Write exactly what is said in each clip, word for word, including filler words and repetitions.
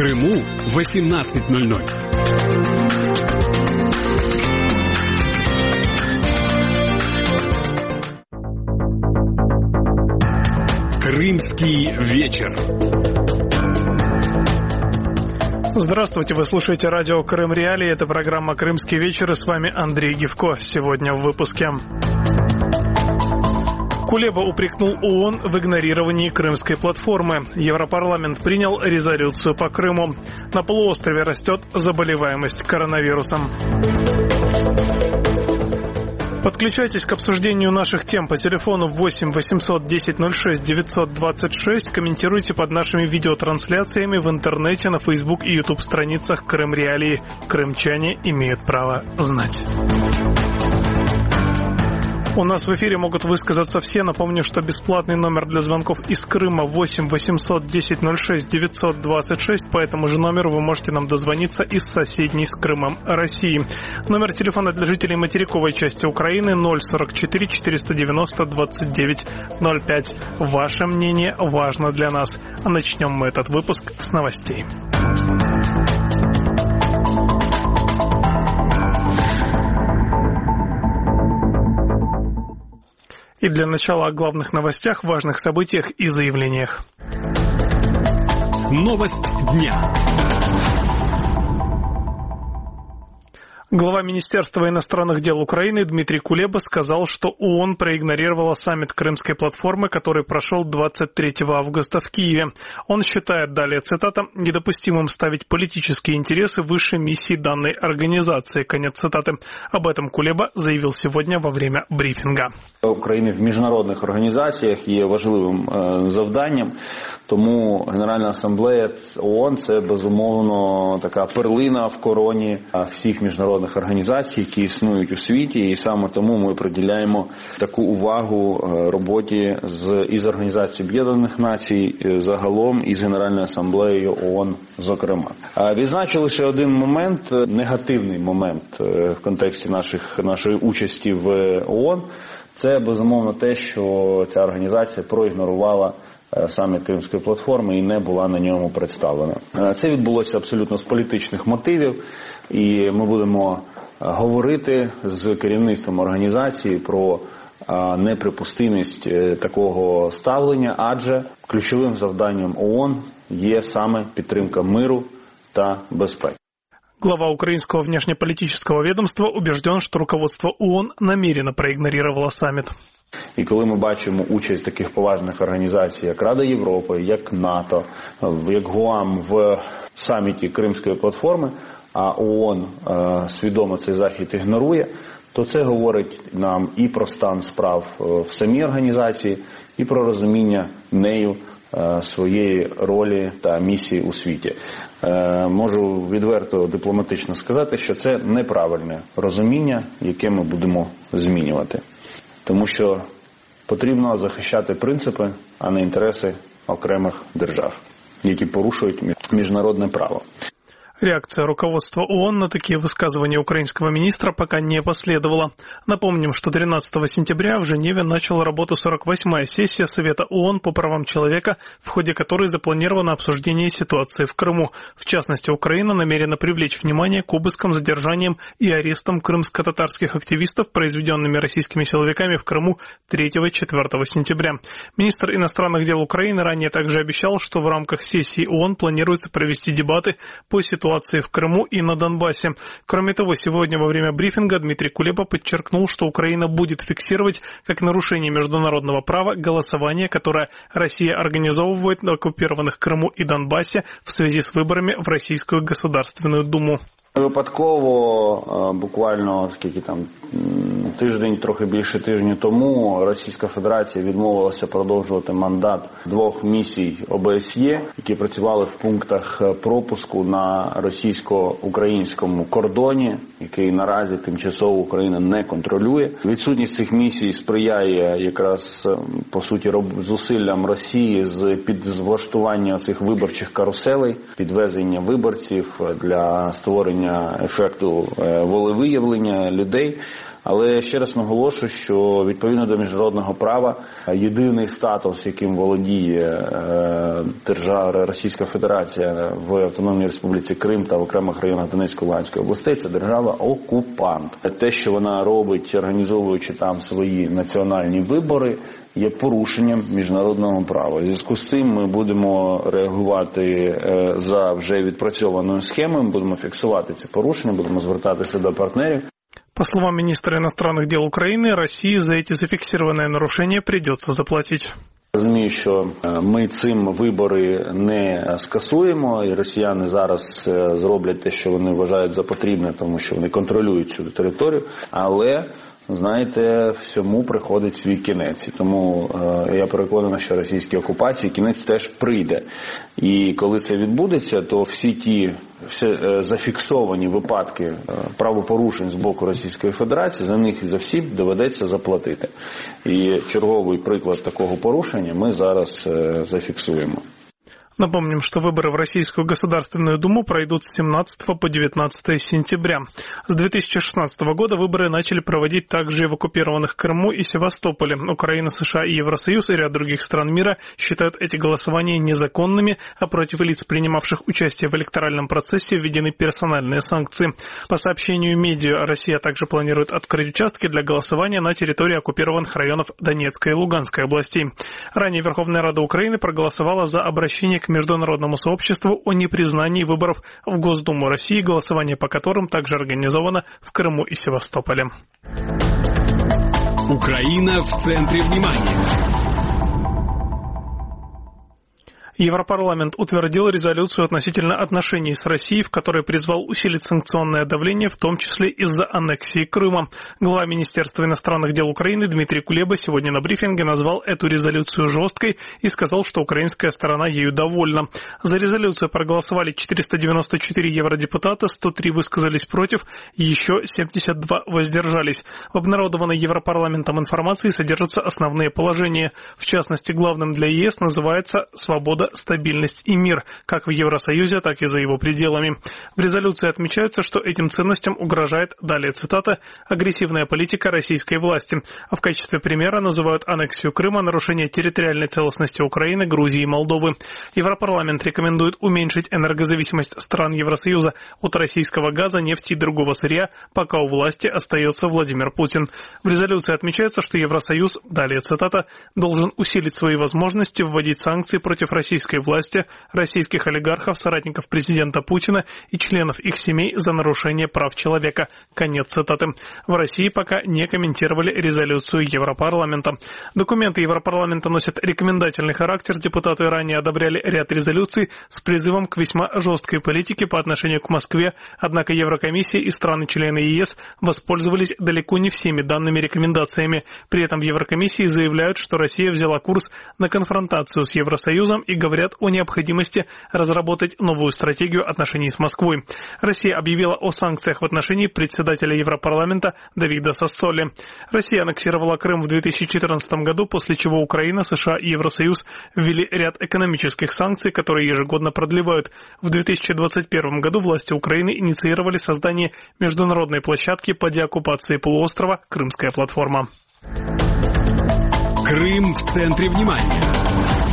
Крыму восемнадцать ноль ноль. Крымский вечер. Здравствуйте, вы слушаете радио Крым Реалии. Это программа «Крымский вечер», и с вами Андрей Гивко. Сегодня в выпуске. Кулеба упрекнул ООН в игнорировании крымской платформы. Европарламент принял резолюцию по Крыму. На полуострове растет заболеваемость коронавирусом. Подключайтесь к обсуждению наших тем по телефону восемь восемьсот десять ноль шесть девятьсот двадцать шесть. Комментируйте под нашими видеотрансляциями в интернете, на Facebook и YouTube страницах Крым Реалии. Крымчане имеют право знать. У нас в эфире могут высказаться все. Напомню, что бесплатный номер для звонков из Крыма восемь восемьсот десять ноль шесть девятьсот двадцать шесть. По этому же номеру вы можете нам дозвониться из соседней с Крымом России. Номер телефона для жителей материковой части Украины ноль сорок четыре четыреста девяносто двадцать девять ноль пять. Ваше мнение важно для нас. А начнем мы этот выпуск с новостей. И для начала о главных новостях, важных событиях и заявлениях. Новость дня. Глава Министерства иностранных дел Украины Дмитрий Кулеба сказал, что ООН проигнорировала саммит Крымской платформы, который прошел двадцать третьего августа в Киеве. Он считает, далее цитата, недопустимым ставить политические интересы выше миссии данной организации. Конец цитаты. Об этом Кулеба заявил сегодня во время брифінга. України в міжнародних організаціях є важливим завданням, тому Генеральна асамблея ООН – це, безумовно, така перлина в короні всіх міжнародних організацій, які існують у світі, і саме тому ми приділяємо таку увагу роботі з, із Організацією Об'єднаних Націй загалом і з Генеральною асамблеєю ООН зокрема. Відзначу лише один момент, негативний момент в контексті наших, нашої участі в ООН. Це, безумовно, те, що ця організація проігнорувала саміт Кримської платформи і не була на ньому представлена. Це відбулося абсолютно з політичних мотивів, і ми будемо говорити з керівництвом організації про неприпустимість такого ставлення, адже ключовим завданням ООН є саме підтримка миру та безпеки. Глава украинского внешнеполитического ведомства убежден, что руководство ООН намеренно проигнорировало саммит. І коли ми бачимо участь таких поважних організацій, як Рада Європи, як НАТО, як ГУАМ в саміті Кримської платформи, а ООН е, свідомо цей захід ігнорує, то це говорить нам і про стан справ в самій організації, і про розуміння нею своєї ролі та місії у світі. Можу відверто дипломатично сказати, що це неправильне розуміння, яке ми будемо змінювати. Тому що потрібно захищати принципи, а не інтереси окремих держав, які порушують міжнародне право. Реакция руководства ООН на такие высказывания украинского министра пока не последовала. Напомним, что тринадцатого сентября в Женеве начала работу сорок восьмая сессия Совета ООН по правам человека, в ходе которой запланировано обсуждение ситуации в Крыму. В частности, Украина намерена привлечь внимание к обыскам, задержаниям и арестам крымско-татарских активистов, произведенными российскими силовиками в Крыму третьего-четвёртого сентября. Министр иностранных дел Украины ранее также обещал, что в рамках сессии ООН планируется провести дебаты по ситуации в Крыму и на Донбассе. Кроме того, сегодня во время брифинга Дмитрий Кулеба подчеркнул, что Украина будет фиксировать как нарушение международного права голосование, которое Россия организовывает на оккупированных Крыму и Донбассе в связи с выборами в Российскую Государственную Думу. Випадково, буквально скільки там тиждень, трохи більше тижню тому, Російська Федерація відмовилася продовжувати мандат двох місій ОБСЄ, які працювали в пунктах пропуску на російсько-українському кордоні, який наразі тимчасово Україна не контролює. Відсутність цих місій сприяє якраз, по суті, зусиллям Росії з підвлаштування цих виборчих каруселей, підвезення виборців для створення ефекту волевиявлення людей. Але ще раз наголошую, що відповідно до міжнародного права єдиний статус, яким володіє держава Російська Федерація в Автономній Республіці Крим та в окремих районах Донецької та Луганської областей, це держава-окупант. Те, що вона робить, організовуючи там свої національні вибори, є порушенням міжнародного права. У зв'язку з цим ми будемо реагувати за вже відпрацьованою схемою, будемо фіксувати ці порушення, будемо звертатися до партнерів. По словам министра иностранных дел Украины, России за эти зафиксированные нарушения придется заплатить. Розумію, що ми цим вибори не скасуємо, і росіяни зараз зроблять те, що вони вважають за потрібне, тому що вони контролюють цю територію, але, знаєте, всьому приходить свій кінець. І тому е, я переконаний, що російській окупації кінець теж прийде. І коли це відбудеться, то всі ті всі, е, зафіксовані випадки е, правопорушень з боку Російської Федерації, за них і за всі доведеться заплатити. І черговий приклад такого порушення ми зараз е, зафіксуємо. Напомним, что выборы в Российскую Государственную Думу пройдут с семнадцатого по девятнадцатое сентября. С две тысячи шестнадцатого года выборы начали проводить также и в оккупированных Крыму и Севастополе. Украина, США и Евросоюз и ряд других стран мира считают эти голосования незаконными, а против лиц, принимавших участие в электоральном процессе, введены персональные санкции. По сообщению медиа, Россия также планирует открыть участки для голосования на территории оккупированных районов Донецкой и Луганской областей. Ранее Верховная Рада Украины проголосовала за обращение к международному сообществу о непризнании выборов в Госдуму России, голосование по которым также организовано в Крыму и Севастополе. Украина в центре внимания. Европарламент утвердил резолюцию относительно отношений с Россией, в которой призвал усилить санкционное давление, в том числе из-за аннексии Крыма. Глава Министерства иностранных дел Украины Дмитрий Кулеба сегодня на брифинге назвал эту резолюцию жесткой и сказал, что украинская сторона ею довольна. За резолюцию проголосовали четыреста девяносто четыре евродепутата, сто три высказались против, еще семьдесят два воздержались. В обнародованной Европарламентом информации содержатся основные положения. В частности, главным для ЕС называется «свобода, стабильность и мир», как в Евросоюзе, так и за его пределами. В резолюции отмечается, что этим ценностям угрожает, далее цитата, «агрессивная политика российской власти». А в качестве примера называют аннексию Крыма, нарушение территориальной целостности Украины, Грузии и Молдовы. Европарламент рекомендует уменьшить энергозависимость стран Евросоюза от российского газа, нефти и другого сырья, пока у власти остается Владимир Путин. В резолюции отмечается, что Евросоюз, далее цитата, должен усилить свои возможности вводить санкции против российской власти, российских олигархов, соратников президента Путина и членов их семей за нарушение прав человека. Конец цитаты. В России пока не комментировали резолюцию Европарламента. Документы Европарламента носят рекомендательный характер. Депутаты ранее одобряли ряд резолюций с призывом к весьма жесткой политике по отношению к Москве, однако Еврокомиссия и страны-члены ЕС воспользовались далеко не всеми данными рекомендациями. При этом в Еврокомиссии заявляют, что Россия взяла курс на конфронтацию с Евросоюзом и говорят о необходимости разработать новую стратегию отношений с Москвой. Россия объявила о санкциях в отношении председателя Европарламента Давида Сассоли. Россия аннексировала Крым в две тысячи четырнадцатом году, после чего Украина, США и Евросоюз ввели ряд экономических санкций, которые ежегодно продлевают. В две тысячи двадцать первом году власти Украины инициировали создание международной площадки по деоккупации полуострова «Крымская платформа». Крым в центре внимания.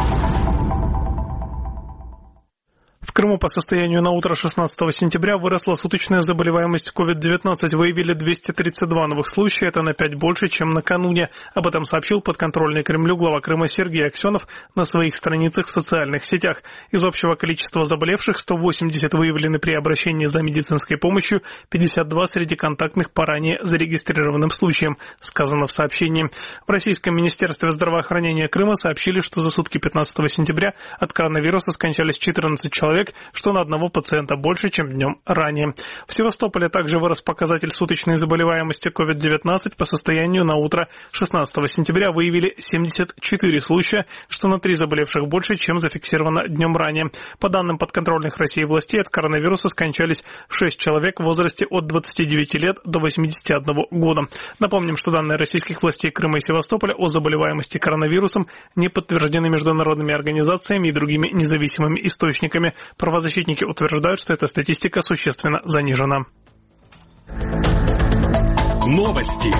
В Крыму по состоянию на утро шестнадцатого сентября выросла суточная заболеваемость ковид девятнадцать. Выявили двести тридцать два новых случая. Это на пять больше, чем накануне. Об этом сообщил подконтрольный Кремлю глава Крыма Сергей Аксенов на своих страницах в социальных сетях. Из общего количества заболевших сто восемьдесят выявлены при обращении за медицинской помощью, пятьдесят два среди контактных по ранее зарегистрированным случаям, сказано в сообщении. В Российском министерстве здравоохранения Крыма сообщили, что за сутки пятнадцатого сентября от коронавируса скончались четырнадцать человек, что на одного пациента больше, чем днем ранее. В Севастополе также вырос показатель суточной заболеваемости ковид девятнадцать. По состоянию на утро шестнадцатого сентября выявили семьдесят четыре случая, что на три заболевших больше, чем зафиксировано днем ранее. По данным подконтрольных России властей, от коронавируса скончались шесть человек в возрасте от двадцати девяти лет до восьмидесяти одного года. Напомним, что данные российских властей Крыма и Севастополя о заболеваемости коронавирусом не подтверждены международными организациями и другими независимыми источниками. Правозащитники утверждают, что эта статистика существенно занижена. Новости.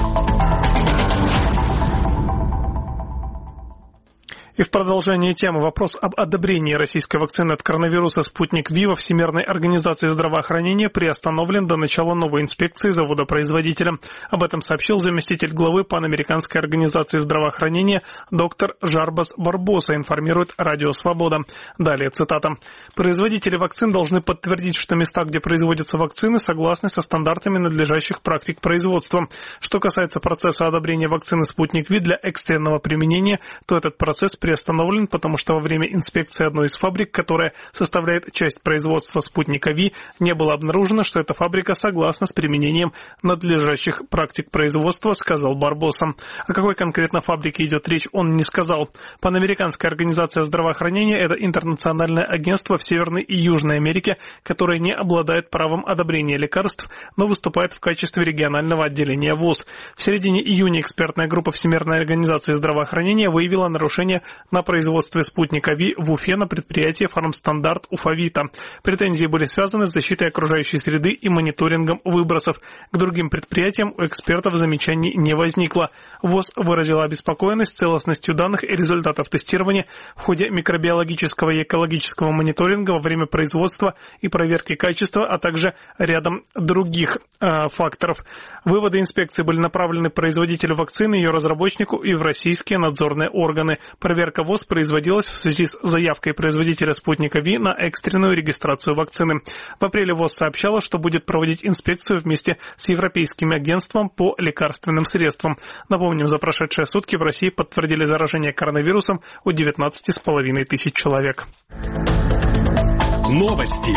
И в продолжении темы вопрос об одобрении российской вакцины от коронавируса «Спутник Ви» во Всемирной организации здравоохранения приостановлен до начала новой инспекции завода-производителя. Об этом сообщил заместитель главы Панамериканской организации здравоохранения доктор Жарбас Барбоса, информирует Радио Свобода. Далее цитата. «Производители вакцин должны подтвердить, что места, где производятся вакцины, согласны со стандартами надлежащих практик производства. Что касается процесса одобрения вакцины «Спутник Ви» для экстренного применения, то этот процесс приостановлен, потому что во время инспекции одной из фабрик, которая составляет часть производства «Спутника Ви», не было обнаружено, что эта фабрика согласна с применением надлежащих практик производства, сказал Барбоса. О какой конкретно фабрике идет речь, он не сказал. Панамериканская организация здравоохранения – это интернациональное агентство в Северной и Южной Америке, которое не обладает правом одобрения лекарств, но выступает в качестве регионального отделения ВОЗ. В середине июня экспертная группа Всемирной организации здравоохранения выявила нарушение на производстве «Спутника Ви» в Уфе на предприятии «Фармстандарт Уфавита». Претензии были связаны с защитой окружающей среды и мониторингом выбросов. К другим предприятиям у экспертов замечаний не возникло. ВОЗ выразила обеспокоенность целостностью данных и результатов тестирования в ходе микробиологического и экологического мониторинга во время производства и проверки качества, а также рядом других э, факторов. Выводы инспекции были направлены производителю вакцины, ее разработчику и в российские надзорные органы. Проверка ВОЗ производилась в связи с заявкой производителя «Спутника Ви» на экстренную регистрацию вакцины. В апреле ВОЗ сообщала, что будет проводить инспекцию вместе с Европейским агентством по лекарственным средствам. Напомним, за прошедшие сутки в России подтвердили заражение коронавирусом у девятнадцати с половиной тысяч человек. Новости.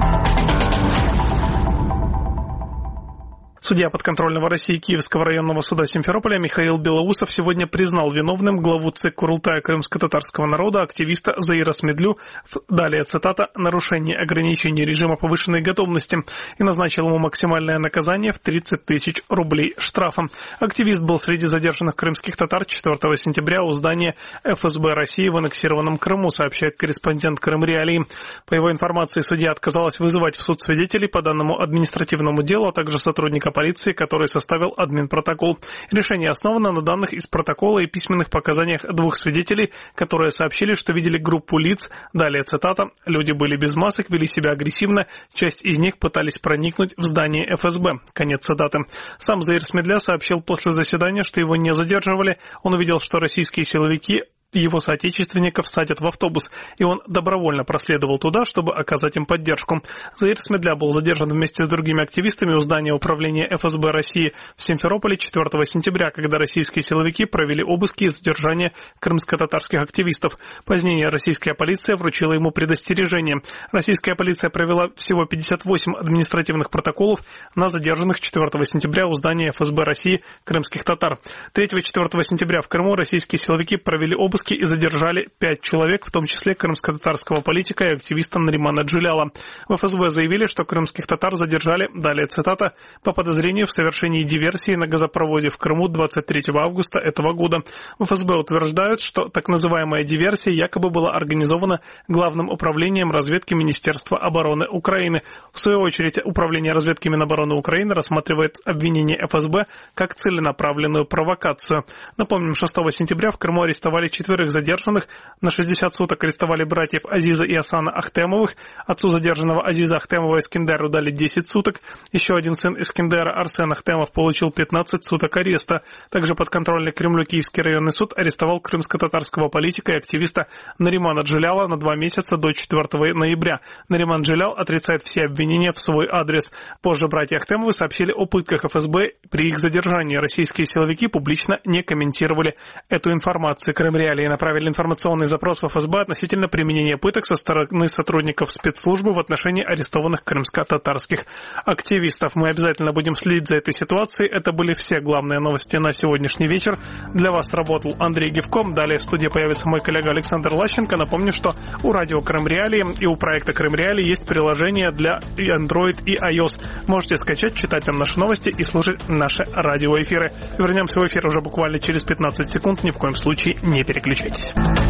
Судья подконтрольного России Киевского районного суда Симферополя Михаил Белоусов сегодня признал виновным главу ЦИК Курултая крымско-татарского народа, активиста Заира Смедлю, далее цитата, «нарушение ограничений режима повышенной готовности» и назначил ему максимальное наказание в тридцать тысяч рублей штрафом. Активист был среди задержанных крымских татар четвёртого сентября у здания эф эс бэ России в аннексированном Крыму, сообщает корреспондент Крым Реалии. По его информации, судья отказалась вызывать в суд свидетелей по данному административному делу, а также сотрудника полиции, который составил админпротокол. Решение основано на данных из протокола и письменных показаниях двух свидетелей, которые сообщили, что видели группу лиц. Далее цитата. «Люди были без масок, вели себя агрессивно. Часть из них пытались проникнуть в здание эф эс бэ». Конец цитаты. Сам Заир Смедля сообщил после заседания, что его не задерживали. Он увидел, что российские силовики его соотечественников садят в автобус, и он добровольно проследовал туда, чтобы оказать им поддержку. Заир Смедля был задержан вместе с другими активистами у здания управления эф эс бэ России в Симферополе четвёртого сентября, когда российские силовики провели обыски и задержание крымско-татарских активистов. Позднее российская полиция вручила ему предостережение. Российская полиция провела всего пятьдесят восемь административных протоколов на задержанных четвёртого сентября у здания эф эс бэ России крымских татар. третьего-четвёртого сентября в Крыму российские силовики провели обыск и задержали пять человек, в том числе крымско-татарского политика и активиста Наримана Джиляла. В эф эс бэ заявили, что крымских татар задержали, далее цитата, по подозрению в совершении диверсии на газопроводе в Крыму двадцать третьего августа этого года. В эф эс бэ утверждают, что так называемая диверсия якобы была организована Главным управлением разведки Министерства обороны Украины. В свою очередь, Управление разведки Минобороны Украины рассматривает обвинение эф эс бэ как целенаправленную провокацию. Напомним, шестого сентября в Крыму арестовали четверых задержанных, на шестьдесят суток арестовали братьев Азиза и Асана Ахтемовых, отцу задержанного Азиза Ахтемова Искендеру дали десять суток, еще один сын Искендера Арсен Ахтемов получил пятнадцать суток ареста. Также подконтрольный Кремлю Киевский районный суд арестовал крымско-татарского политика и активиста Наримана Джиляла на два месяца до четвёртого ноября. Нариман Джилял отрицает все обвинения в свой адрес. Позже братья Ахтемовы сообщили о пытках эф эс бэ при их задержании. Российские силовики публично не комментировали эту информацию. Крым Реалии направили информационный запрос в эф эс бэ относительно применения пыток со стороны сотрудников спецслужбы в отношении арестованных крымско-татарских активистов. Мы обязательно будем следить за этой ситуацией. Это были все главные новости на сегодняшний вечер. Для вас работал Андрей Гевко. Далее в студии появится мой коллега Александр Лащенко. Напомню, что у радио Крым Реалии и у проекта Крым Реалии есть приложение для Android и iOS. Можете скачать, читать там наши новости и слушать наши радиоэфиры. Вернемся в эфир уже буквально через пятнадцать секунд. Ни в коем случае не переключайтесь.